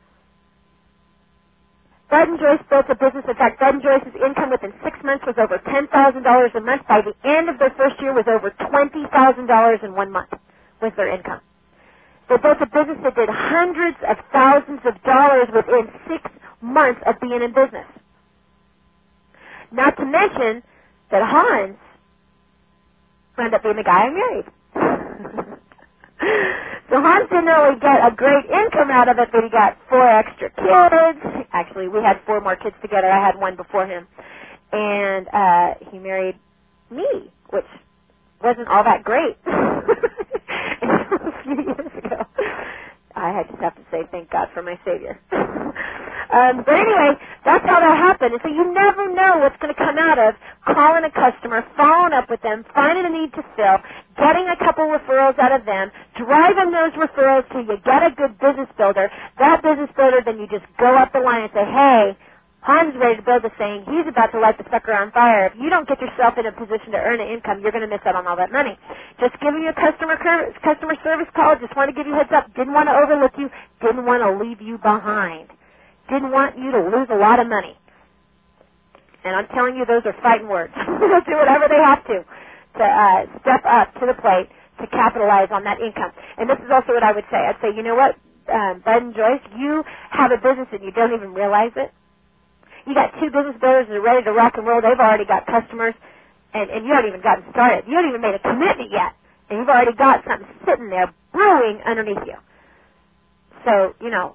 Bud and Joyce built a business. In fact, Bud and Joyce's income within six months was over ten thousand dollars a month. By the end of their first year was over twenty thousand dollars in one month was their income. They built a business that did hundreds of thousands of dollars within six months of being in business. Not to mention that Hans wound up being the guy I married. So Hans didn't only get a great income out of it, but he got four extra kids. Actually, we had four more kids together. I had one before him. And uh, he married me, which wasn't all that great. A few years ago. I just have to say thank God for my Savior. um, but anyway, that's how that happened. And so you never know what's going to come out of calling a customer, following up with them, finding a need to fill, getting a couple referrals out of them, driving those referrals till you get a good business builder. That business builder, then you just go up the line and say, hey, Hans is ready to build this thing. He's about to light the sucker on fire. If you don't get yourself in a position to earn an income, you're going to miss out on all that money. Just giving you a customer customer service call. Just want to give you a heads up. Didn't want to overlook you. Didn't want to leave you behind. Didn't want you to lose a lot of money. And I'm telling you, those are fighting words. They'll do whatever they have to to uh, step up to the plate to capitalize on that income. And this is also what I would say. I'd say, you know what, um, Bud and Joyce, you have a business and you don't even realize it. You got two business builders that are ready to rock and roll. They've already got customers, and, and you haven't even gotten started. You haven't even made a commitment yet, and you've already got something sitting there brewing underneath you. So, you know,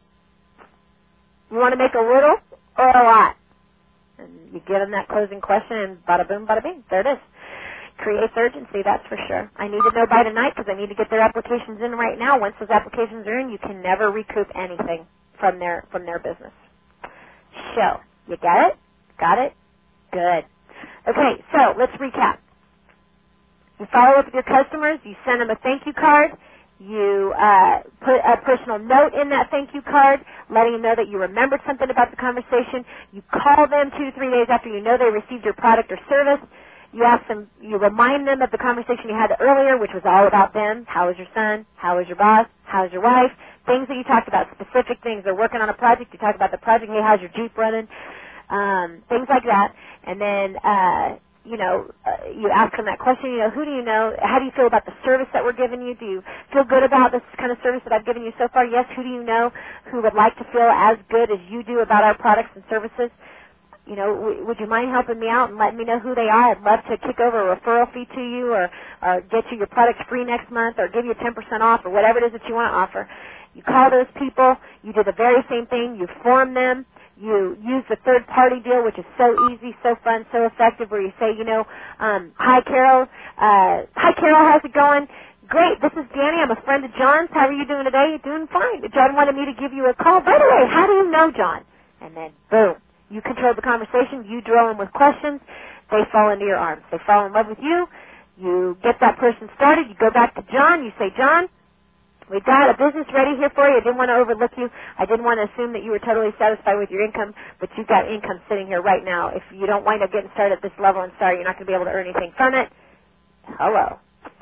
you want to make a little or a lot? And you give them that closing question, and bada boom, bada bing. There it is. Creates urgency, that's for sure. I need to know by tonight because I need to get their applications in right now. Once those applications are in, you can never recoup anything from their from their business. So, you got it? Got it? Good. Okay, so let's recap. You follow up with your customers. You send them a thank you card. You uh, put a personal note in that thank you card, letting them know that you remembered something about the conversation. You call them two to three days after you know they received your product or service. You ask them, you remind them of the conversation you had earlier, which was all about them. How is your son? How is your boss? How is your wife? Things that you talked about, specific things. They're working on a project. You talk about the project. Hey, how's your Jeep running? Um, things like that. And then, uh, you know, uh, you ask them that question, you know, who do you know? How do you feel about the service that we're giving you? Do you feel good about this kind of service that I've given you so far? Yes. Who do you know who would like to feel as good as you do about our products and services? You know, w- would you mind helping me out and letting me know who they are? I'd love to kick over a referral fee to you or, or get you your products free next month or give you ten percent off or whatever it is that you want to offer. You call those people. You do the very same thing. You form them. You use the third-party deal, which is so easy, so fun, so effective, where you say, you know, um, hi, Carol. Uh, hi, Carol. How's it going? Great. This is Danny. I'm a friend of John's. How are you doing today? Doing fine. John wanted me to give you a call. By the way, how do you know John? And then, boom. You control the conversation. You drill them with questions. They fall into your arms. They fall in love with you. You get that person started. You go back to John. You say, John, we've got a business ready here for you. I didn't want to overlook you. I didn't want to assume that you were totally satisfied with your income, but you've got income sitting here right now. If you don't wind up getting started at this level and sorry, you're not going to be able to earn anything from it. Hello.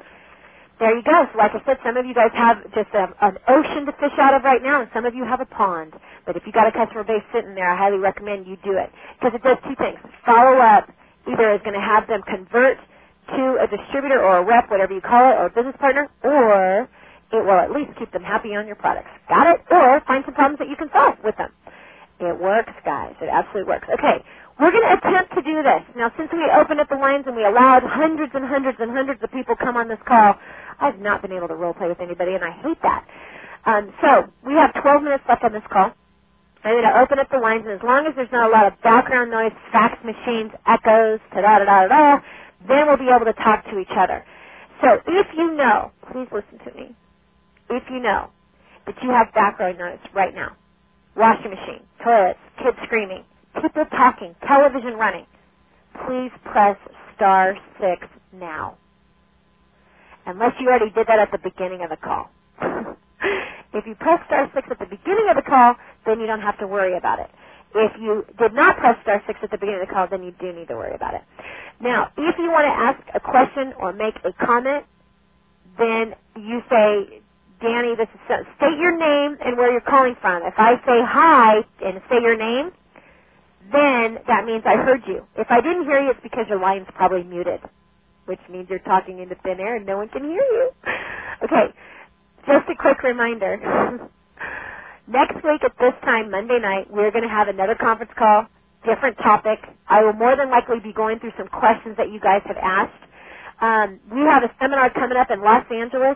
There you go. So like I said, some of you guys have just a, an ocean to fish out of right now, and some of you have a pond. But if you've got a customer base sitting there, I highly recommend you do it because it does two things. Follow up either is going to have them convert to a distributor or a rep, whatever you call it, or a business partner, or it will at least keep them happy on your products. Got it? Or find some problems that you can solve with them. It works, guys. It absolutely works. Okay, we're going to attempt to do this. Now, since we opened up the lines and we allowed hundreds and hundreds and hundreds of people come on this call, I've not been able to role play with anybody, and I hate that. Um, so we have twelve minutes left on this call. I'm going to open up the lines, and as long as there's not a lot of background noise, fax machines, echoes, ta-da-da-da-da-da, then we'll be able to talk to each other. So if you know, please listen to me, if you know that you have background noise right now, washing machine, toilets, kids screaming, people talking, television running, please press star six now. Unless you already did that at the beginning of the call. If you press star six at the beginning of the call, then you don't have to worry about it. If you did not press star six at the beginning of the call, then you do need to worry about it. Now, if you want to ask a question or make a comment, then you say, Danny, this is so, state your name and where you're calling from. If I say hi and say your name, then that means I heard you. If I didn't hear you, it's because your line's probably muted, which means you're talking into thin air and no one can hear you. Okay, just a quick reminder. Next week at this time, Monday night, we're going to have another conference call, different topic. I will more than likely be going through some questions that you guys have asked. Um, we have a seminar coming up in Los Angeles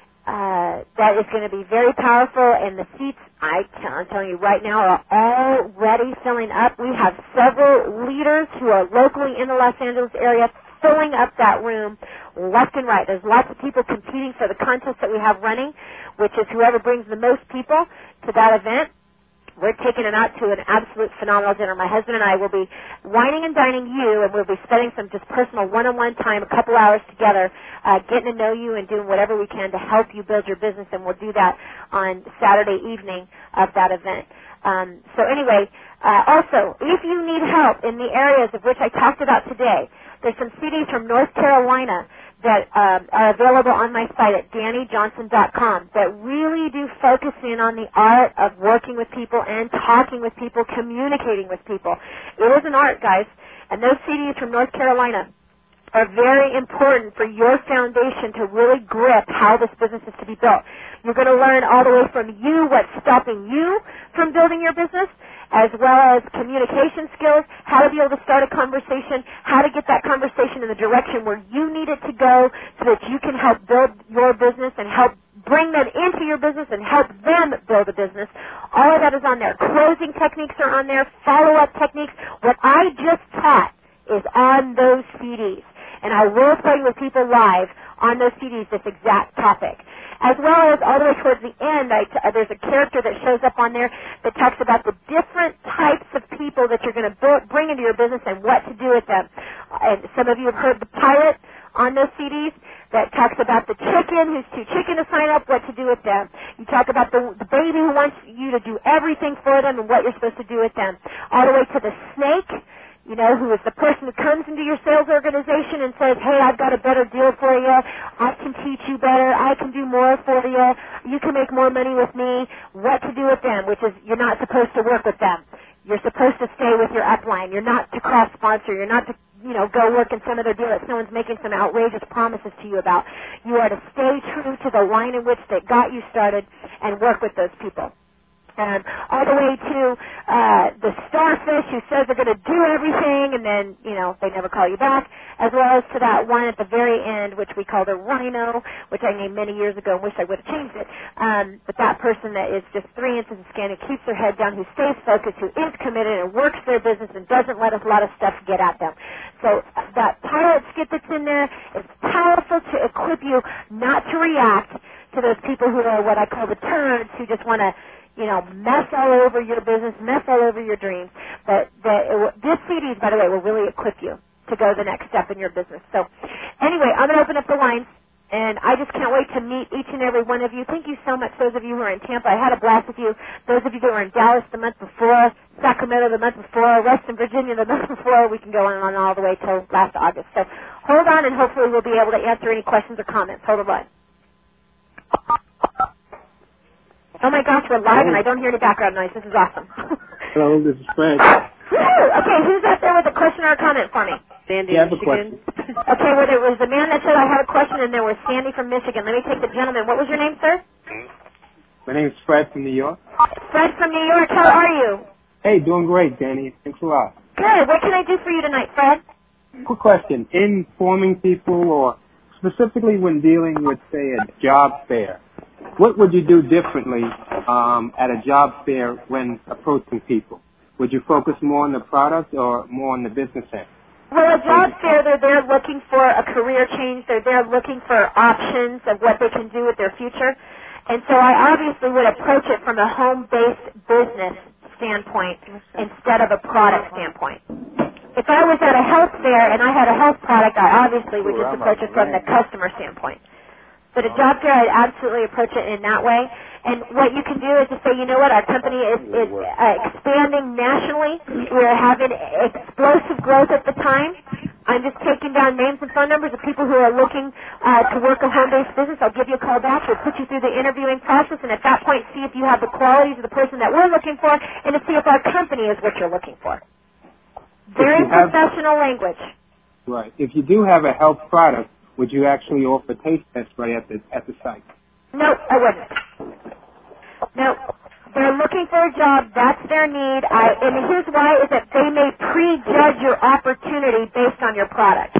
uh, that is going to be very powerful, and the seats, I, I'm telling you right now, are already filling up. We have several leaders who are locally in the Los Angeles area filling up that room left and right. There's lots of people competing for the contest that we have running, which is whoever brings the most people to that event. We're taking it out to an absolute phenomenal dinner. My husband and I will be wining and dining you, and we'll be spending some just personal one-on-one time, a couple hours together, uh, getting to know you and doing whatever we can to help you build your business, and we'll do that on Saturday evening of that event. Um, so anyway, uh, also, if you need help in the areas of which I talked about today, there's some C Ds from North Carolina that um, are available on my site at danny johnson dot com that really do focus in on the art of working with people and talking with people, communicating with people. It is an art, guys, and those C Ds from North Carolina are very important for your foundation to really grip how this business is to be built. You're going to learn all the way from you what's stopping you from building your business, as well as communication skills, how to be able to start a conversation, how to get that conversation in the direction where you need it to go so that you can help build your business and help bring them into your business and help them build a business. All of that is on there. Closing techniques are on there, follow-up techniques. What I just taught is on those C Ds. And I will play with people live on those C Ds this exact topic. As well as all the way towards the end, I t- uh, there's a character that shows up on there that talks about the different types of people that you're going to b- bring into your business and what to do with them. Uh, and some of you have heard the pilot on those C Ds that talks about the chicken who's too chicken to sign up, what to do with them. You talk about the, the baby who wants you to do everything for them and what you're supposed to do with them. All the way to the snake, you know, who is the person who comes into your sales organization and says, hey, I've got a better deal for you. I can teach you better. I can do more for you. You can make more money with me. What to do with them, which is you're not supposed to work with them. You're supposed to stay with your upline. You're not to cross-sponsor. You're not to, you know, go work in some other deal that someone's making some outrageous promises to you about. You are to stay true to the line in which that got you started and work with those people. Um, all the way to uh, the starfish who says they're going to do everything and then, you know, they never call you back, as well as to that one at the very end, which we call the rhino, which I named many years ago and wish I would have changed it. Um, but that person that is just three inches of skin and keeps their head down, who stays focused, who is committed and works their business and doesn't let a lot of stuff get at them. So that pilot skit that's in there is powerful to equip you not to react to those people who are what I call the turds, who just want to, you know, mess all over your business, mess all over your dreams. But the, it will, this C D, by the way, will really equip you to go the next step in your business. So anyway, I'm going to open up the lines, and I just can't wait to meet each and every one of you. Thank you so much, those of you who are in Tampa. I had a blast with you. Those of you who were in Dallas the month before, Sacramento the month before, Western Virginia the month before, we can go on and on all the way till last August. So hold on, and hopefully we'll be able to answer any questions or comments. Hold on. Oh, my gosh, we're live, and I don't hear any background noise. This is awesome. Hello, this is Frank. Woo! Okay, who's out there with a question? question or a comment for me? Sandy, Yeah, I have a Michigan. Okay, well, there was the man that said I had a question, and there was Sandy from Michigan. Let me take the gentleman. What was your name, sir? My name is Fred from New York. Fred from New York. How are you? Hey, doing great, Danny. Thanks a lot. Good. What can I do for you tonight, Fred? Quick question. In informing people, or specifically when dealing with, say, a job fair, what would you do differently um, at a job fair when approaching people? Would you focus more on the product or more on the business end? Well, a job fair, they're there looking for a career change. They're there looking for options of what they can do with their future. And so I obviously would approach it from a home-based business standpoint instead of a product standpoint. If I was at a health fair and I had a health product, I obviously would just approach it from the customer standpoint. But a job fair, I'd absolutely approach it in that way. And what you can do is to say, you know what, our company is, is uh, expanding nationally. We're having explosive growth at the time. I'm just taking down names and phone numbers of people who are looking uh, to work a home-based business. I'll give you a call back. We'll put you through the interviewing process, and at that point, see if you have the qualities of the person that we're looking for, and to see if our company is what you're looking for. Very professional language. Right. If you do have a health product, would you actually offer taste tests right at the at the site? No, I wouldn't. No. They're looking for a job. That's their need. I, and here's why, is that they may prejudge your opportunity based on your product.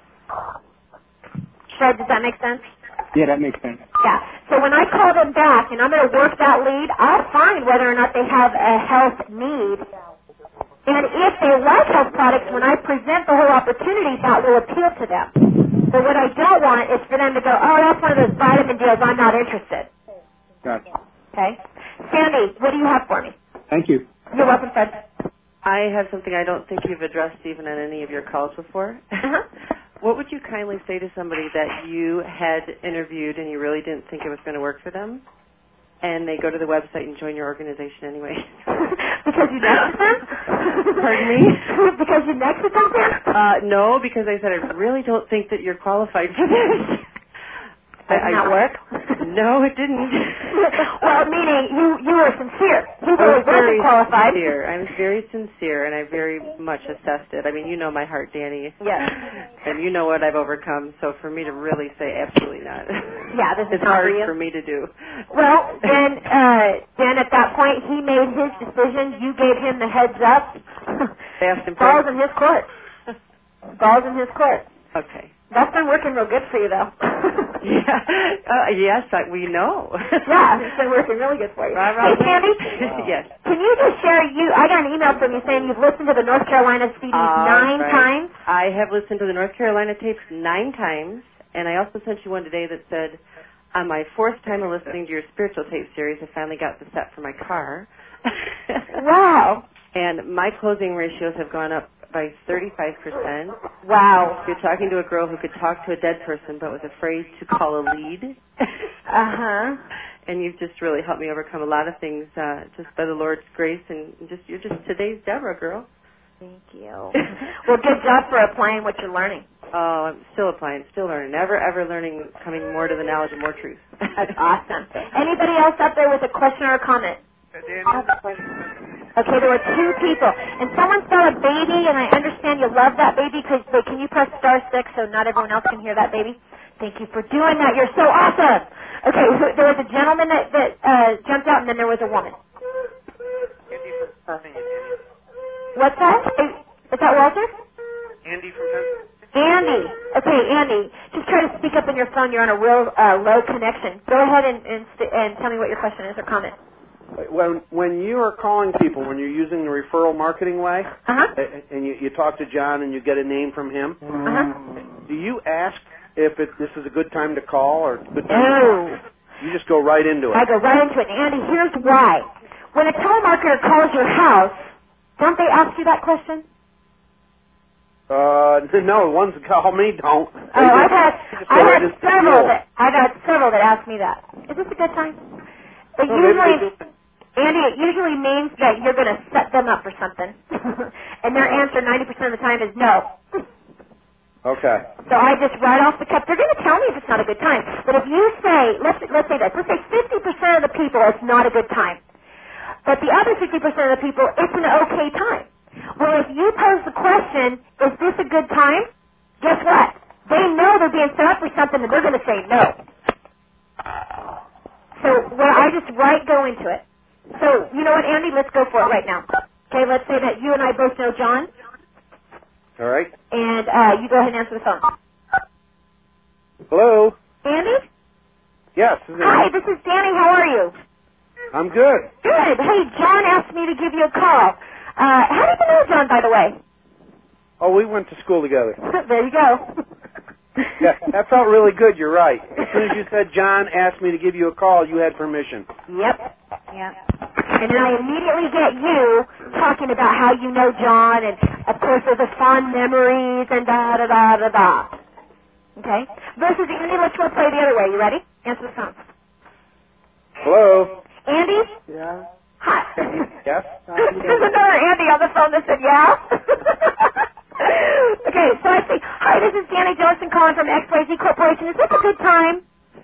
Fred, does that make sense? Yeah, that makes sense. Yeah. So when I call them back and I'm going to work that lead, I'll find whether or not they have a health need. And if they like health products, when I present the whole opportunity, that will appeal to them. But what I don't want is for them to go, oh, that's one of those vitamin deals, I'm not interested. Gotcha. Okay. Sandy, what do you have for me? Thank you. You're welcome, Fred. I have something I don't think you've addressed even on any of your calls before. Uh-huh. What would you kindly say to somebody that you had interviewed and you really didn't think it was going to work for them, and they go to the website and join your organization anyway? Because you next with them? Pardon me? Because you next with them, Sam? Uh, no, because I said I really don't think that you're qualified for this. Did I, not I, work? No, it didn't. Well, meaning you you were sincere. He I really was very wasn't qualified. sincere. I was very sincere, and I very much assessed it. I mean, you know my heart, Danny. Yes. And you know what I've overcome. So for me to really say absolutely not, Yeah, this is it's not hard for you. for me to do. Well, then, uh, then at that point, he made his decision. You gave him the heads up. I asked him Ball's for in his court. Ball's in his court. Okay. That's been working real good for you, though. Yeah. Uh, yes, I, we know. Yeah, it's been working really good for you. Right, right. Hey, Sandy? Yes. Can you just share, you, I got an email from you saying you've listened to the North Carolina C Ds All nine right. times? I have listened to the North Carolina tapes nine times, and I also sent you one today that said, on my fourth time of listening to your spiritual tape series, I finally got the set for my car. Wow. And my closing ratios have gone up by thirty-five percent. Wow. You're talking to a girl who could talk to a dead person but was afraid to call a lead. Uh-huh. And you've just really helped me overcome a lot of things uh, just by the Lord's grace, and just you're just today's Deborah, girl. Thank you. Well, good job for applying what you're learning. Oh, I'm still applying, still learning, never ever learning, coming more to the knowledge of more truth. That's awesome. Anybody else out there with a question or a comment? Okay, there were two people. And someone saw a baby, and I understand you love that baby. Cause, but can you press star six so not everyone else can hear that baby? Thank you for doing that. You're so awesome. Okay, so there was a gentleman that, that uh, jumped out, and then there was a woman. What's that? Is, is that Walter? Andy from Pennsylvania. Andy. Okay, Andy. Just try to speak up in your phone. You're on a real uh, low connection. Go ahead and, and, st- and tell me what your question is or comment. When when you are calling people, when you're using the referral marketing way, Uh-huh. a- and you, you talk to John and you get a name from him, Uh-huh. do you ask if it, this is a good time to call or a good time No. to talk? You just go right into it. I go right into it. And Andy, here's why. When a telemarketer calls your house, don't they ask you that question? Uh, no, the ones that call me don't. Oh, I've had, Just go I've right had into the several deal. that, I've had several that ask me that. Is this a good time? It No, maybe usually, they do. Andy, it usually means that you're going to set them up for something. And their answer ninety percent of the time is no. Okay. So I just right off the cuff, they're going to tell me if it's not a good time. But if you say, let's, let's say this, let's say fifty percent of the people it's not a good time. But the other fifty percent of the people, it's an okay time. Well, if you pose the question, is this a good time? Guess what? They know they're being set up for something and they're going to say no. So, well, I just right go into it. So, you know what, Andy? Let's go for it right now. Okay, let's say that you and I both know John. All right. And uh, you go ahead and answer the phone. Hello. Andy? Yes. This is Hi, this is Danny. How are you? I'm good. Good. Hey, John asked me to give you a call. Uh, how did you know John, by the way? Oh, we went to school together. There you go. Yeah, that felt really good. You're right. As soon as you said John asked me to give you a call, you had permission. Yep. Yep. And then I immediately get you talking about how you know John, and of course there's the fond memories and da da da da da. Okay. Versus Andy, let's go play the other way. You ready? Answer the phone. Hello. Andy? Yeah. Hi. Yes. There's another Andy on the phone that said yeah. Okay, so I say, hi, this is Danny Johnson calling from X Y Z Corporation. Is this a good time?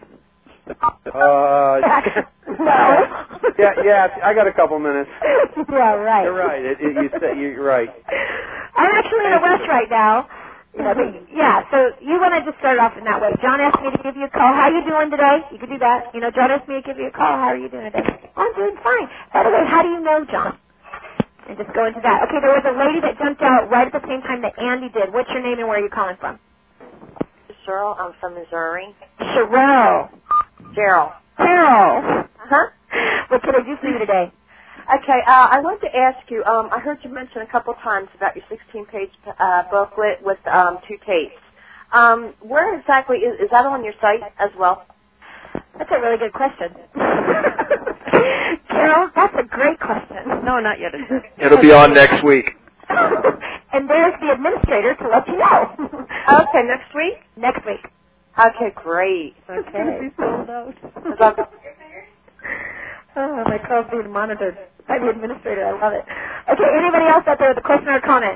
Uh. No. Yeah, yeah. I got a couple minutes. Yeah, right. You're right. It, it, you said you're right. I'm actually in a rush right now. You know, but, yeah, so you want to just start off in that way. John asked me to give you a call. How are you doing today? You can do that. You know, John asked me to give you a call. How are you doing today? I'm doing fine. By the way, how do you know John? And just go into that. Okay, there was a lady that jumped out right at the same time that Andy did. What's your name and where are you calling from? Cheryl, I'm from Missouri. Cheryl. Cheryl. Cheryl. Uh-huh. What can I do for you today? Okay, uh, I wanted to ask you, um, I heard you mention a couple times about your sixteen-page uh, booklet with um, two tapes. Um, where exactly, is, is that on your site as well? That's a really good question. Carol, that's a great question. No, not yet. It'll be on next week. And there's the administrator to let you know. Okay, next week? Next week. Okay, great. Okay. Sold out. Oh, my call's being monitored by the administrator. I love it. Okay, anybody else out there with a question or a comment?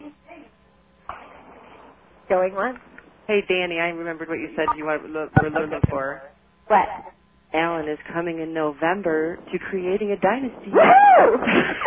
Going once? Hey, Danny, I remembered what you said you were looking for. What? Alan is coming in November to Creating a Dynasty. Woo!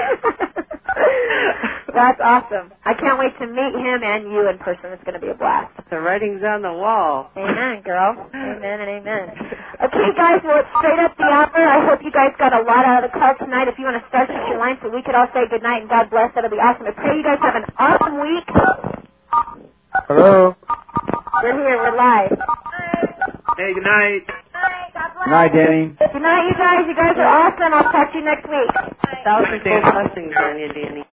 That's awesome. I can't wait to meet him and you in person. It's going to be a blast. The writing's on the wall. Amen, girl. Amen and amen. Okay, guys, well, it's straight up the hour. I hope you guys got a lot out of the call tonight. If you want to start your line so we could all say good night and God bless, that'll be awesome. I pray you guys have an awesome week. Hello. We're here. We're live. Hey, good night. Good night, Danny. Good night, you guys. You guys are awesome. I'll talk to you next week. Thousand blessings on you, Danny.